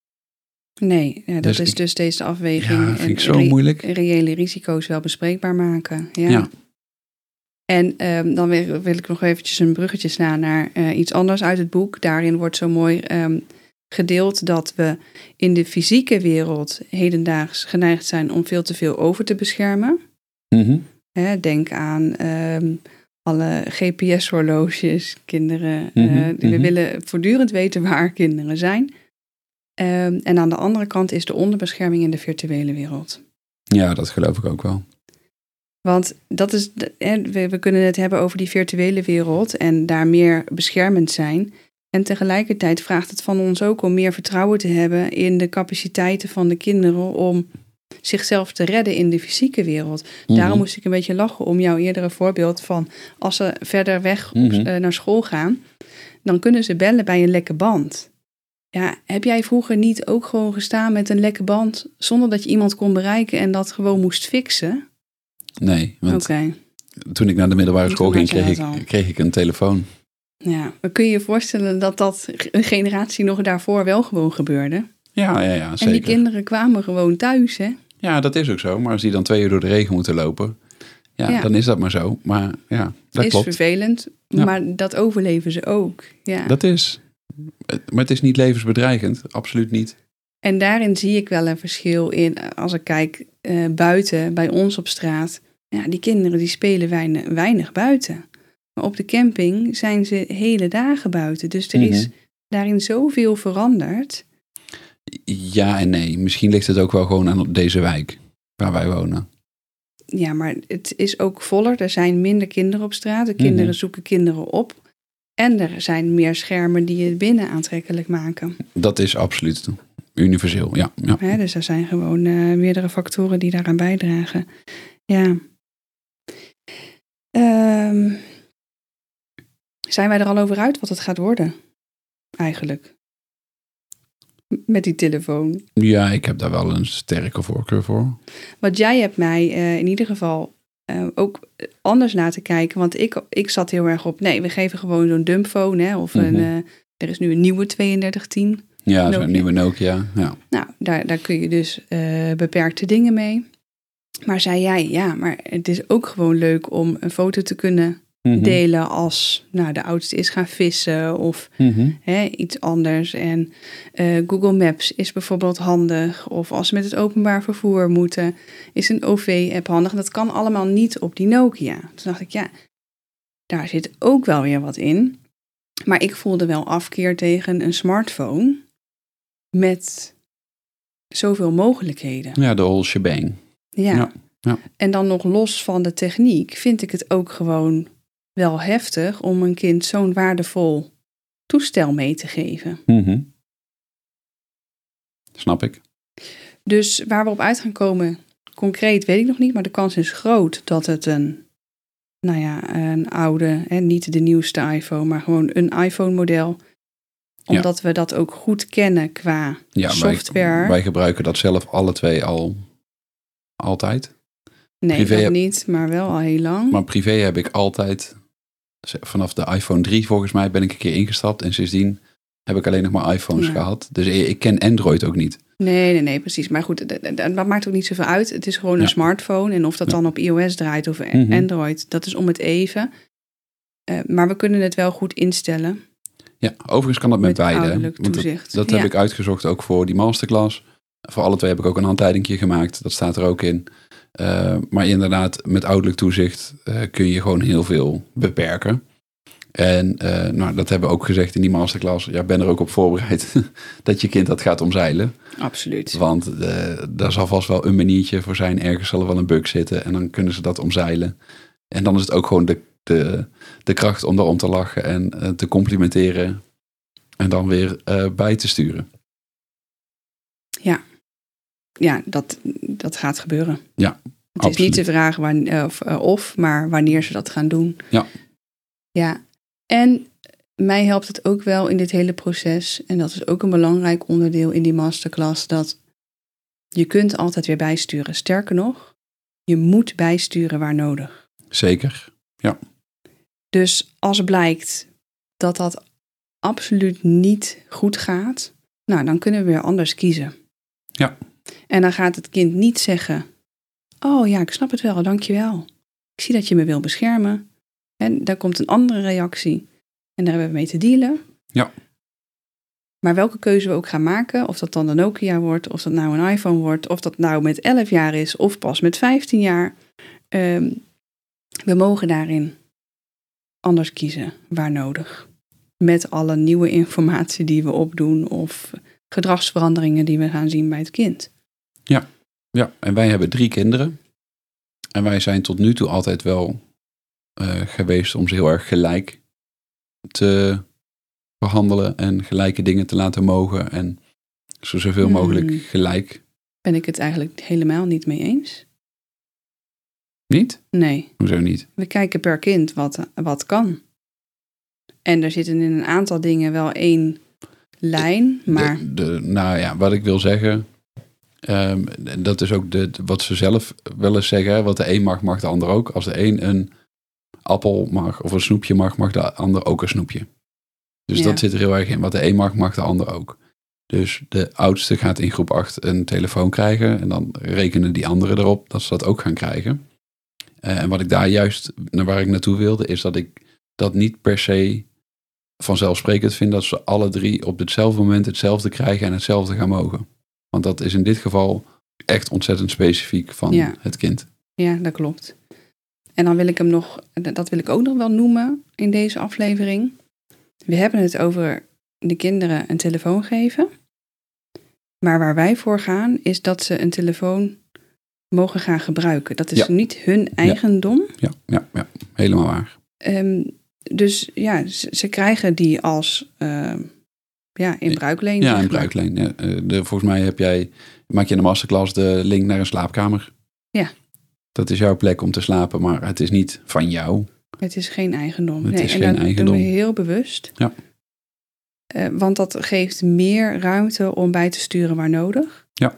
Nee, ja, dat dus is ik... dus deze afweging. Ja, vind ik zo re- moeilijk. Reële risico's wel bespreekbaar maken. Ja. ja. En um, dan wil, wil ik nog eventjes een bruggetje slaan naar uh, iets anders uit het boek. Daarin wordt zo mooi um, gedeeld dat we in de fysieke wereld hedendaags geneigd zijn om veel te veel over te beschermen. Mm-hmm. Hè, denk aan um, alle G P S-horloges, kinderen. Mm-hmm. Uh, we mm-hmm. willen voortdurend weten waar kinderen zijn. Um, en aan de andere kant is de onderbescherming in de virtuele wereld. Ja, dat geloof ik ook wel. Want dat is, we, we kunnen het hebben over die virtuele wereld en daar meer beschermend zijn. En tegelijkertijd vraagt het van ons ook om meer vertrouwen te hebben in de capaciteiten van de kinderen om zichzelf te redden in de fysieke wereld. Mm-hmm. Daarom moest ik een beetje lachen om jouw eerdere voorbeeld van als ze verder weg mm-hmm. uh, naar school gaan, dan kunnen ze bellen bij een lekke band. Ja, heb jij vroeger niet ook gewoon gestaan met een lekke band zonder dat je iemand kon bereiken en dat gewoon moest fixen? Nee, want okay. toen ik naar de middelbare school ging, kreeg ik, kreeg ik een telefoon. Ja, maar kun je je voorstellen dat dat een generatie nog daarvoor wel gewoon gebeurde? Ja, ja, ja, zeker. En die kinderen kwamen gewoon thuis, hè? Ja, dat is ook zo. Maar als die dan twee uur door de regen moeten lopen, ja, ja. dan is dat maar zo. Maar ja, dat is klopt. vervelend, ja. maar dat overleven ze ook. Ja. Dat is. Maar het is niet levensbedreigend, absoluut niet. En daarin zie ik wel een verschil in, als ik kijk uh, buiten, bij ons op straat. Ja, die kinderen die spelen weinig, weinig buiten. Maar op de camping zijn ze hele dagen buiten. Dus er mm-hmm. is daarin zoveel veranderd. Ja en nee. Misschien ligt het ook wel gewoon aan deze wijk waar wij wonen. Ja, maar het is ook voller. Er zijn minder kinderen op straat. De kinderen mm-hmm. zoeken kinderen op. En er zijn meer schermen die het binnen aantrekkelijk maken. Dat is absoluut universeel, ja. ja. ja dus er zijn gewoon uh, meerdere factoren die daaraan bijdragen. Ja. Um, zijn wij er al over uit wat het gaat worden? Eigenlijk. Met die telefoon. Ja, ik heb daar wel een sterke voorkeur voor. Want jij hebt mij uh, in ieder geval uh, ook anders laten kijken. Want ik, ik zat heel erg op, nee, we geven gewoon zo'n dumbphone. Hè, of mm-hmm. een, uh, er is nu een nieuwe tweeëndertig tien. Ja, Nokia. Zo'n nieuwe Nokia. Ja. Nou, daar, daar kun je dus uh, beperkte dingen mee. Maar zei jij, ja, maar het is ook gewoon leuk om een foto te kunnen mm-hmm. delen als nou, de oudste is gaan vissen of mm-hmm. hè, iets anders. En uh, Google Maps is bijvoorbeeld handig. Of als ze met het openbaar vervoer moeten, is een O V-app handig. Dat kan allemaal niet op die Nokia. Toen dacht ik, ja, daar zit ook wel weer wat in. Maar ik voelde wel afkeer tegen een smartphone met zoveel mogelijkheden. Ja, de whole shebang. Ja. Ja, ja. En dan nog los van de techniek vind ik het ook gewoon wel heftig om een kind zo'n waardevol toestel mee te geven. Mm-hmm. Snap ik. Dus waar we op uit gaan komen, concreet weet ik nog niet, maar de kans is groot dat het een, nou ja, een oude, hè, niet de nieuwste iPhone, maar gewoon een iPhone-model, omdat ja. we dat ook goed kennen qua ja, software. Wij, wij gebruiken dat zelf alle twee al altijd. Nee, privé dat heb, niet, maar wel al heel lang. Maar privé heb ik altijd, vanaf de iPhone drie volgens mij, ben ik een keer ingestapt. En sindsdien heb ik alleen nog maar iPhones ja. gehad. Dus ik ken Android ook niet. Nee, nee, nee, precies. Maar goed, dat, dat maakt ook niet zoveel uit. Het is gewoon ja. een smartphone. En of dat ja. dan op iOS draait of mm-hmm. Android, dat is om het even. Uh, maar we kunnen het wel goed instellen. Ja, overigens kan dat met, met beide. Want dat dat ja. heb ik uitgezocht ook voor die masterclass. Voor alle twee heb ik ook een handleidingje gemaakt. Dat staat er ook in. Uh, maar inderdaad, met ouderlijk toezicht uh, kun je gewoon heel veel beperken. En uh, nou, dat hebben we ook gezegd in die masterclass. Ja, ben er ook op voorbereid dat je kind dat gaat omzeilen. Absoluut. Want uh, daar zal vast wel een maniertje voor zijn. Ergens zal er wel een bug zitten en dan kunnen ze dat omzeilen. En dan is het ook gewoon de, de, de kracht om daarom te lachen en uh, te complimenteren. En dan weer uh, bij te sturen. Ja. Ja, dat, dat gaat gebeuren. Ja, Het absoluut. is niet de vraag wanneer, of, of, maar wanneer ze dat gaan doen. Ja. Ja, en mij helpt het ook wel in dit hele proces. En dat is ook een belangrijk onderdeel in die masterclass. Dat je kunt altijd weer bijsturen. Sterker nog, je moet bijsturen waar nodig. Zeker, ja. Dus als blijkt dat dat absoluut niet goed gaat, nou, dan kunnen we weer anders kiezen. Ja. En dan gaat het kind niet zeggen, oh ja, ik snap het wel, dankjewel. Ik zie dat je me wil beschermen. En daar komt een andere reactie. En daar hebben we mee te dealen. Ja. Maar welke keuze we ook gaan maken, of dat dan de Nokia wordt, of dat nou een iPhone wordt, of dat nou met elf jaar is, of pas met vijftien jaar. Um, we mogen daarin anders kiezen, waar nodig. Met alle nieuwe informatie die we opdoen, of gedragsveranderingen die we gaan zien bij het kind. Ja, ja. En wij hebben drie kinderen. En wij zijn tot nu toe altijd wel uh, geweest om ze heel erg gelijk te behandelen en gelijke dingen te laten mogen en zo zoveel mogelijk Hmm. gelijk. Ben ik het eigenlijk helemaal niet mee eens? Niet? Nee. Hoezo niet? We kijken per kind wat, wat kan. En er zitten in een aantal dingen wel één lijn, maar... De, de, nou ja, wat ik wil zeggen, um, dat is ook de, wat ze zelf wel eens zeggen, wat de een mag, mag de ander ook. Als de een een appel mag of een snoepje mag, mag de ander ook een snoepje. Dus Ja. dat zit er heel erg in. Wat de een mag, mag de ander ook. Dus de oudste gaat in groep acht een telefoon krijgen en dan rekenen die anderen erop dat ze dat ook gaan krijgen. Uh, en wat ik daar juist, naar waar ik naartoe wilde, is dat ik dat niet per se vanzelfsprekend vind dat ze alle drie op hetzelfde moment hetzelfde krijgen en hetzelfde gaan mogen. Want dat is in dit geval echt ontzettend specifiek van Ja. het kind. Ja, dat klopt. En dan wil ik hem nog, dat wil ik ook nog wel noemen in deze aflevering. We hebben het over de kinderen een telefoon geven. Maar waar wij voor gaan is dat ze een telefoon mogen gaan gebruiken. Dat is Ja. niet hun eigendom. Ja, ja, ja, helemaal waar. Um, dus ja, ze, ze krijgen die als uh, ja, in bruikleen. Ja, zeg in maar. bruikleen. Ja, de, volgens mij heb jij, maak je in de masterclass de link naar een slaapkamer. Ja. Dat is jouw plek om te slapen, maar het is niet van jou. Het is geen eigendom. Het nee, is en geen dat eigendom. doen we heel bewust. Ja. Uh, want dat geeft meer ruimte om bij te sturen waar nodig. Ja.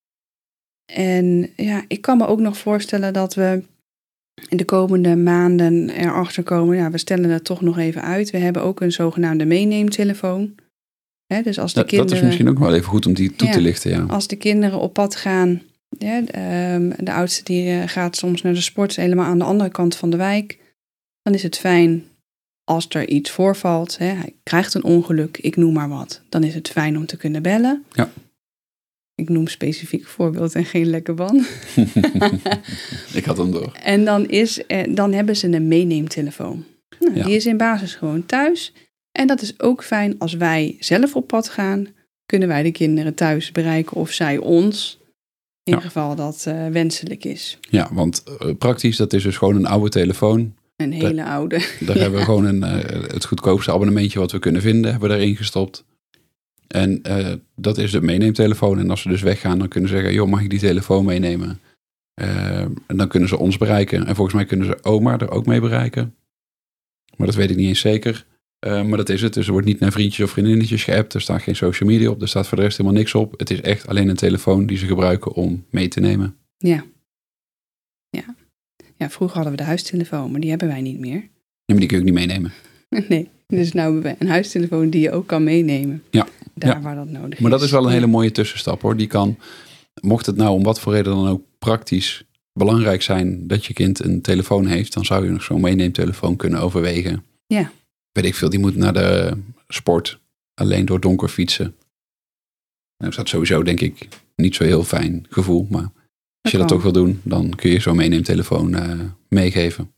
En ja, ik kan me ook nog voorstellen dat we in de komende maanden erachter komen. Ja, we stellen het toch nog even uit. We hebben ook een zogenaamde meeneemtelefoon. Hè, dus als de dat, kinderen, dat is misschien ook wel even goed om die toe Ja. te lichten. Ja. Als de kinderen op pad gaan. Ja, de, um, de oudste die uh, gaat soms naar de sport, helemaal aan de andere kant van de wijk. Dan is het fijn als er iets voorvalt. Hè, hij krijgt een ongeluk, ik noem maar wat. Dan is het fijn om te kunnen bellen. Ja. Ik noem specifiek voorbeeld en geen lekke band. Ik had hem door. En dan, is, eh, dan hebben ze een meeneemtelefoon. Nou, Ja. Die is in basis gewoon thuis. En dat is ook fijn als wij zelf op pad gaan. Kunnen wij de kinderen thuis bereiken of zij ons. In Ja. geval dat uh, wenselijk is. Ja, want uh, praktisch, dat is dus gewoon een oude telefoon. Een hele oude. Daar Ja. hebben we gewoon een, uh, het goedkoopste abonnementje wat we kunnen vinden, hebben we daarin gestopt. En uh, dat is de meeneemtelefoon. En als ze dus weggaan, dan kunnen ze zeggen, joh, mag ik die telefoon meenemen? Uh, en dan kunnen ze ons bereiken. En volgens mij kunnen ze oma er ook mee bereiken. Maar dat weet ik niet eens zeker. Uh, maar dat is het. Dus er wordt niet naar vriendjes of vriendinnetjes geappt. Er staat geen social media op. Er staat voor de rest helemaal niks op. Het is echt alleen een telefoon die ze gebruiken om mee te nemen. Ja. Ja. Ja, vroeger hadden we de huistelefoon, maar die hebben wij niet meer. Ja, maar die kun je ook niet meenemen. Nee, dus nu hebben we een huistelefoon die je ook kan meenemen. Ja. Daar Ja. waar dat nodig is. Maar dat is wel een hele mooie tussenstap hoor. Die kan, mocht het nou om wat voor reden dan ook praktisch belangrijk zijn dat je kind een telefoon heeft, dan zou je nog zo'n meeneemtelefoon kunnen overwegen. Ja. Weet ik veel, die moet naar de sport alleen door donker fietsen. Nou, is dat sowieso denk ik niet zo heel fijn gevoel. Maar als Dat je dat kan. toch wil doen, dan kun je zo'n meeneemtelefoon uh, meegeven.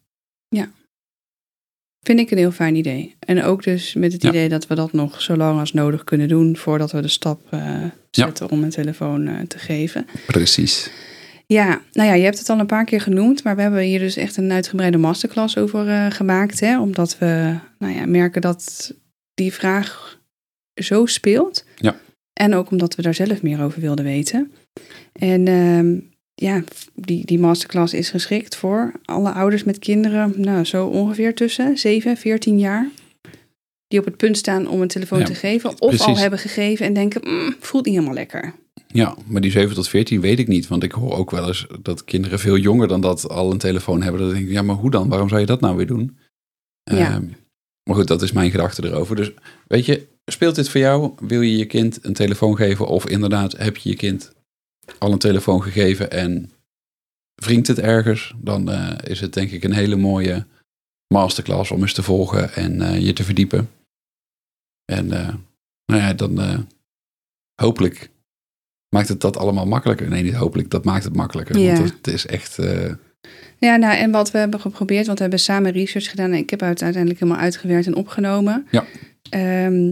Vind ik een heel fijn idee. En ook dus met het Ja. idee dat we dat nog zo lang als nodig kunnen doen voordat we de stap uh, zetten om een telefoon uh, te geven. Precies. Ja, nou ja, je hebt het al een paar keer genoemd, maar we hebben hier dus echt een uitgebreide masterclass over uh, gemaakt. Hè, omdat we nou ja, merken dat die vraag zo speelt. Ja. En ook omdat we daar zelf meer over wilden weten. En uh, ja, die, die masterclass is geschikt voor alle ouders met kinderen, nou zo ongeveer tussen zeven, veertien jaar. Die op het punt staan om een telefoon Ja, te geven. Of precies. al hebben gegeven en denken, mm, voelt niet helemaal lekker. Ja, maar die zeven tot veertien weet ik niet. Want ik hoor ook wel eens dat kinderen veel jonger dan dat al een telefoon hebben. Dat denk ik, ja, maar hoe dan? Waarom zou je dat nou weer doen? Ja. Um, maar goed, dat is mijn gedachte erover. Dus weet je, speelt dit voor jou? Wil je je kind een telefoon geven? Of inderdaad, heb je je kind al een telefoon gegeven en wringt het ergens? Dan uh, is het denk ik een hele mooie masterclass om eens te volgen en uh, je te verdiepen. En uh, nou ja, dan uh, hopelijk maakt het dat allemaal makkelijker. Nee, niet hopelijk, dat maakt het makkelijker. Ja. Want het is echt... Uh... Ja, nou en wat we hebben geprobeerd, want we hebben samen research gedaan en ik heb het uiteindelijk helemaal uitgewerkt en opgenomen. Ja. Um,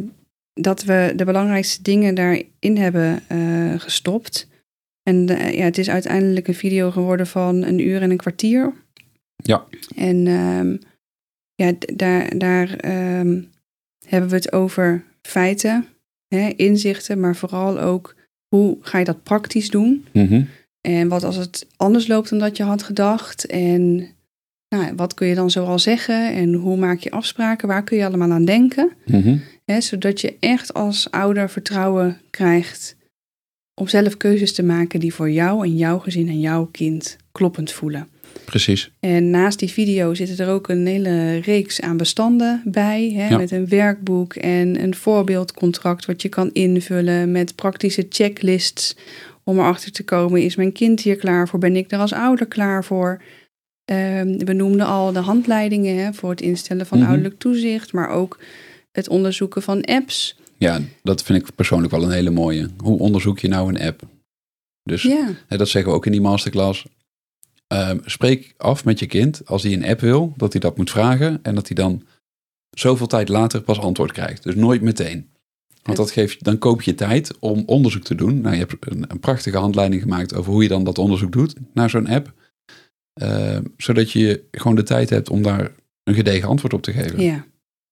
dat we de belangrijkste dingen daarin hebben uh, gestopt. En uh, ja, het is uiteindelijk een video geworden van een uur en een kwartier. Ja. En um, ja, d- daar, daar um, hebben we het over feiten, hè, inzichten, maar vooral ook hoe ga je dat praktisch doen. Mm-hmm. En wat als het anders loopt dan dat je had gedacht. En nou, wat kun je dan zoal zeggen en hoe maak je afspraken, waar kun je allemaal aan denken. Mm-hmm. Hè, zodat je echt als ouder vertrouwen krijgt om zelf keuzes te maken die voor jou en jouw gezin en jouw kind kloppend voelen. Precies. En naast die video zitten er ook een hele reeks aan bestanden bij. Hè, Ja. Met een werkboek en een voorbeeldcontract wat je kan invullen met praktische checklists om erachter te komen, is mijn kind hier klaar voor? Ben ik er als ouder klaar voor? Um, we noemden al de handleidingen, hè, voor het instellen van Mm-hmm. ouderlijk toezicht, maar ook het onderzoeken van apps. Ja, dat vind ik persoonlijk wel een hele mooie. Hoe onderzoek je nou een app? Dus Ja, hè, dat zeggen we ook in die masterclass. Um, spreek af met je kind als hij een app wil, dat hij dat moet vragen en dat hij dan zoveel tijd later pas antwoord krijgt. Dus nooit meteen. Want dat geeft, dan koop je tijd om onderzoek te doen. Nou, je hebt een, een prachtige handleiding gemaakt over hoe je dan dat onderzoek doet naar zo'n app. Uh, zodat je gewoon de tijd hebt om daar een gedegen antwoord op te geven. ja.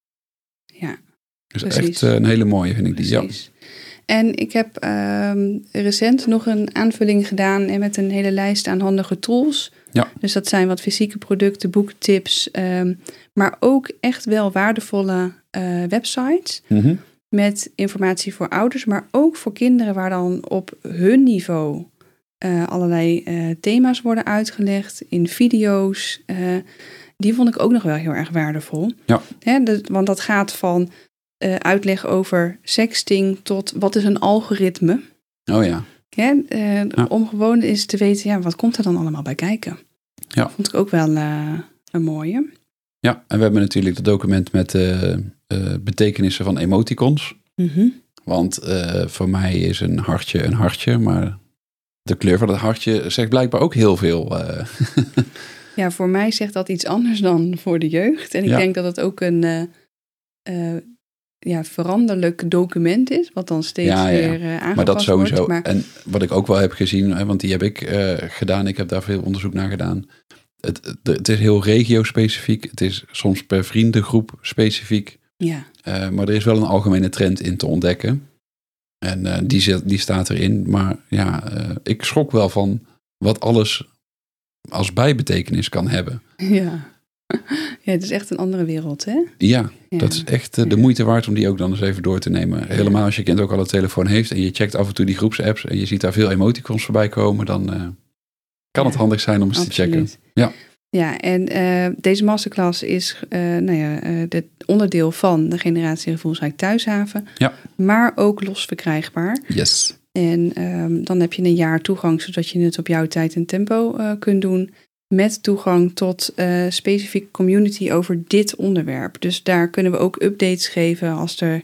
Ja, dus precies. echt uh, een hele mooie, vind ik die. Precies. Ja. En ik heb um, recent nog een aanvulling gedaan en met een hele lijst aan handige tools. Ja. Dus dat zijn wat fysieke producten, boektips, um, maar ook echt wel waardevolle uh, websites. Mm-hmm. Met informatie voor ouders, maar ook voor kinderen waar dan op hun niveau uh, allerlei uh, thema's worden uitgelegd in video's. Uh, die vond ik ook nog wel heel erg waardevol. Ja. Hè, de, want dat gaat van uh, uitleg over sexting tot wat is een algoritme. Oh ja. Hè, uh, ja. Om gewoon eens te weten, ja, wat komt er dan allemaal bij kijken. Ja. Dat vond ik ook wel uh, een mooie. Ja, en we hebben natuurlijk het document met uh, uh, betekenissen van emoticons. Mm-hmm. Want uh, voor mij is een hartje een hartje, maar de kleur van het hartje zegt blijkbaar ook heel veel. Uh. Ja, voor mij zegt dat iets anders dan voor de jeugd. En ik ja. denk dat het ook een uh, uh, ja, veranderlijk document is, wat dan steeds ja, ja, ja. weer uh, aangepast maar dat sowieso. wordt. Maar... En wat ik ook wel heb gezien, hè, want die heb ik uh, gedaan, ik heb daar veel onderzoek naar gedaan. Het, het, het is heel regio-specifiek. Het is soms per vriendengroep specifiek. Ja. Uh, maar er is wel een algemene trend in te ontdekken. En uh, die, die staat erin. Maar ja, uh, ik schrok wel van wat alles als bijbetekenis kan hebben. Ja. Ja, het is echt een andere wereld, hè? Ja, ja. Dat is echt uh, de moeite waard om die ook dan eens even door te nemen. Ja. Helemaal als je kind ook al een telefoon heeft en je checkt af en toe die groepsapps en je ziet daar veel emoticons voorbij komen, dan uh, kan ja. het handig zijn om eens Absoluut. te checken. Ja. Ja, en uh, deze masterclass is uh, nou ja, uh, het onderdeel van de Generatie Gevoelsrijk Thuishaven. Ja. Maar ook los verkrijgbaar. Yes. En um, dan heb je een jaar toegang, zodat je het op jouw tijd en tempo uh, kunt doen. Met toegang tot uh, specifieke community over dit onderwerp. Dus daar kunnen we ook updates geven als er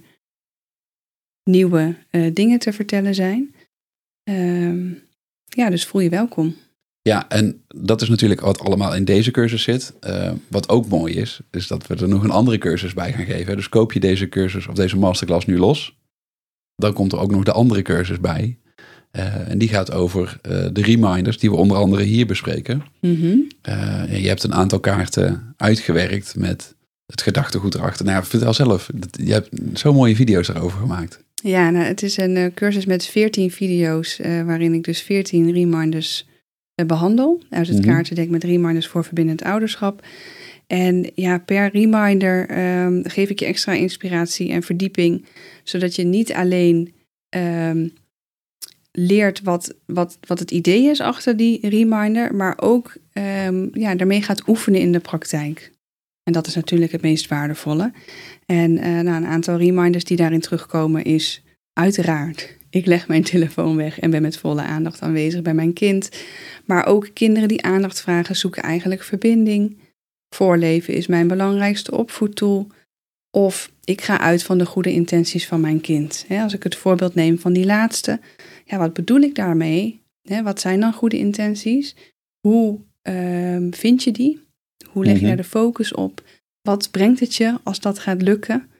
nieuwe uh, dingen te vertellen zijn. Um, ja, dus voel je welkom. Ja, en dat is natuurlijk wat allemaal in deze cursus zit. Uh, wat ook mooi is, is dat we er nog een andere cursus bij gaan geven. Dus koop je deze cursus of deze masterclass nu los, dan komt er ook nog de andere cursus bij. Uh, en die gaat over uh, de reminders die we onder andere hier bespreken. Mm-hmm. Uh, je hebt een aantal kaarten uitgewerkt met het gedachtegoed erachter. Nou ja, vertel zelf, je hebt zo mooie video's erover gemaakt. Ja, nou, het is een uh, cursus met veertien video's, uh, waarin ik dus veertien reminders uh, behandel. Uit het mm-hmm. kaartendek met reminders voor verbindend ouderschap. En ja, per reminder um, geef ik je extra inspiratie en verdieping, zodat je niet alleen um, leert wat, wat, wat het idee is achter die reminder, maar ook um, ja, daarmee gaat oefenen in de praktijk. En dat is natuurlijk het meest waardevolle. En uh, nou, een aantal reminders die daarin terugkomen is uiteraard, ik leg mijn telefoon weg en ben met volle aandacht aanwezig bij mijn kind. Maar ook kinderen die aandacht vragen zoeken eigenlijk verbinding. Voorleven is mijn belangrijkste opvoedtool. Of ik ga uit van de goede intenties van mijn kind. He, als ik het voorbeeld neem van die laatste. Ja, wat bedoel ik daarmee? He, wat zijn dan goede intenties? Hoe uh, vind je die? Hoe leg je mm-hmm. daar de focus op? Wat brengt het je als dat gaat lukken?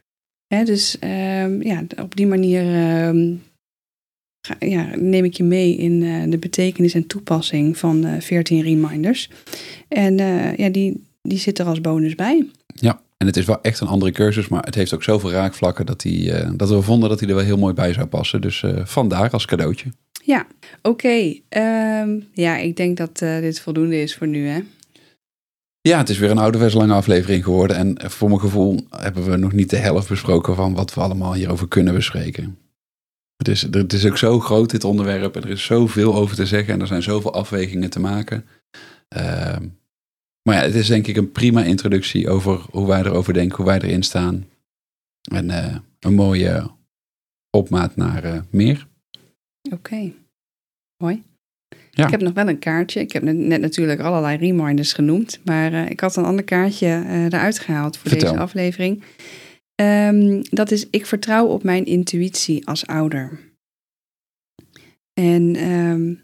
Hè, dus um, ja, op die manier um, ga, ja, neem ik je mee in uh, de betekenis en toepassing van uh, veertien reminders. En uh, ja, die, die zit er als bonus bij. Ja, en het is wel echt een andere cursus, maar het heeft ook zoveel raakvlakken dat, die, uh, dat we vonden dat hij er wel heel mooi bij zou passen. Dus uh, vandaar als cadeautje. Ja, oké. Okay. Um, ja, ik denk dat uh, dit voldoende is voor nu, hè? Ja, het is weer een ouderwets lange aflevering geworden. En voor mijn gevoel hebben we nog niet de helft besproken van wat we allemaal hierover kunnen bespreken. Het is, het is ook zo groot, dit onderwerp. En er is zoveel over te zeggen. En er zijn zoveel afwegingen te maken. Uh, maar ja, het is denk ik een prima introductie over hoe wij erover denken. Hoe wij erin staan. En uh, een mooie opmaat naar uh, meer. Oké, okay. Mooi. Ja. Ik heb nog wel een kaartje. Ik heb net natuurlijk allerlei reminders genoemd. Maar uh, ik had een ander kaartje uh, eruit gehaald voor Vertel. deze aflevering. Um, dat is, ik vertrouw op mijn intuïtie als ouder. En um,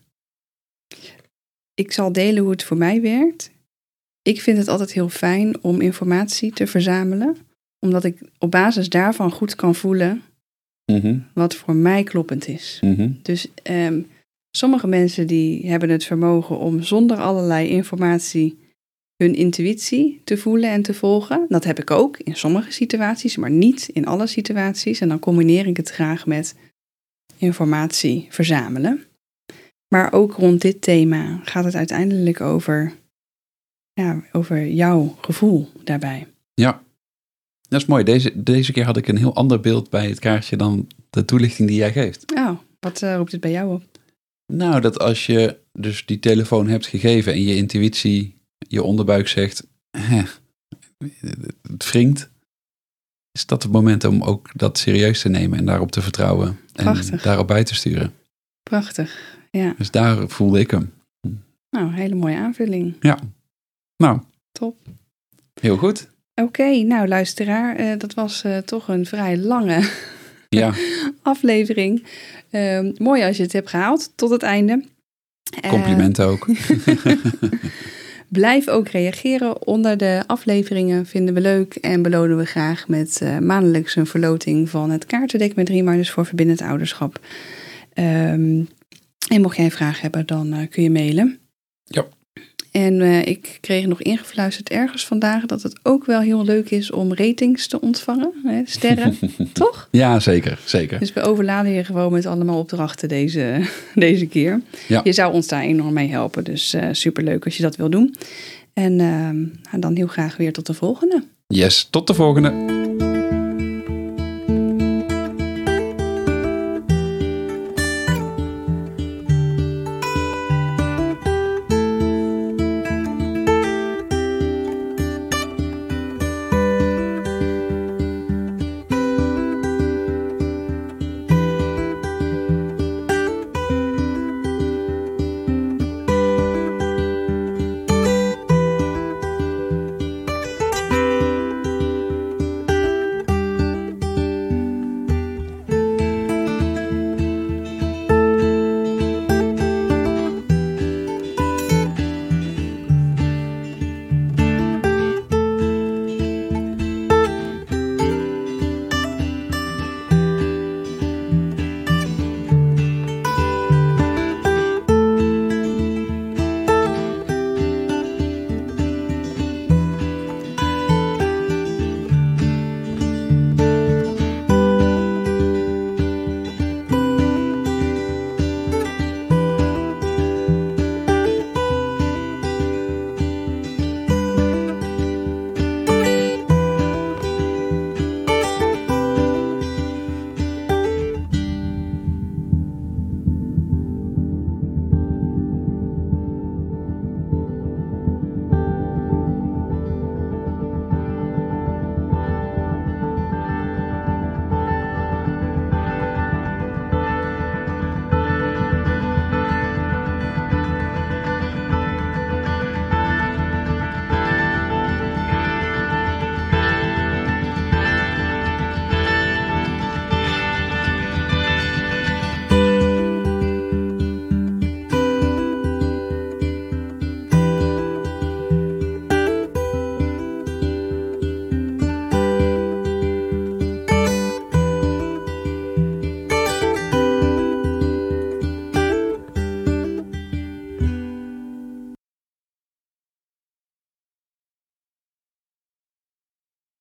ik zal delen hoe het voor mij werkt. Ik vind het altijd heel fijn om informatie te verzamelen. Omdat ik op basis daarvan goed kan voelen mm-hmm. wat voor mij kloppend is. Mm-hmm. Dus um, sommige mensen die hebben het vermogen om zonder allerlei informatie hun intuïtie te voelen en te volgen. Dat heb ik ook in sommige situaties, maar niet in alle situaties. En dan combineer ik het graag met informatie verzamelen. Maar ook rond dit thema gaat het uiteindelijk over, ja, over jouw gevoel daarbij. Ja, dat is mooi. Deze, deze keer had ik een heel ander beeld bij het kaartje dan de toelichting die jij geeft. Oh, wat uh, roept het bij jou op? Nou, dat als je dus die telefoon hebt gegeven en je intuïtie, je onderbuik zegt, hè, het wringt, is dat het moment om ook dat serieus te nemen en daarop te vertrouwen. Prachtig. En daarop bij te sturen. Prachtig, ja. Dus daar voelde ik hem. Nou, hele mooie aanvulling. Ja, nou. Top. Heel goed. Oké, okay, nou luisteraar, uh, dat was uh, toch een vrij lange ja. aflevering. Uh, mooi als je het hebt gehaald tot het einde. Complimenten uh, ook. Blijf ook reageren onder de afleveringen, vinden we leuk en belonen we graag met uh, maandelijks een verloting van het kaartendek met reminders voor verbindend ouderschap. Um, en mocht jij een vraag hebben, dan uh, kun je mailen. Ja. En uh, ik kreeg nog ingefluisterd ergens vandaag dat het ook wel heel leuk is om ratings te ontvangen. Hè, sterren, toch? Ja, zeker, zeker. Dus we overladen je gewoon met allemaal opdrachten deze, deze keer. Ja. Je zou ons daar enorm mee helpen, dus uh, superleuk als je dat wil doen. En uh, dan heel graag weer tot de volgende. Yes, tot de volgende.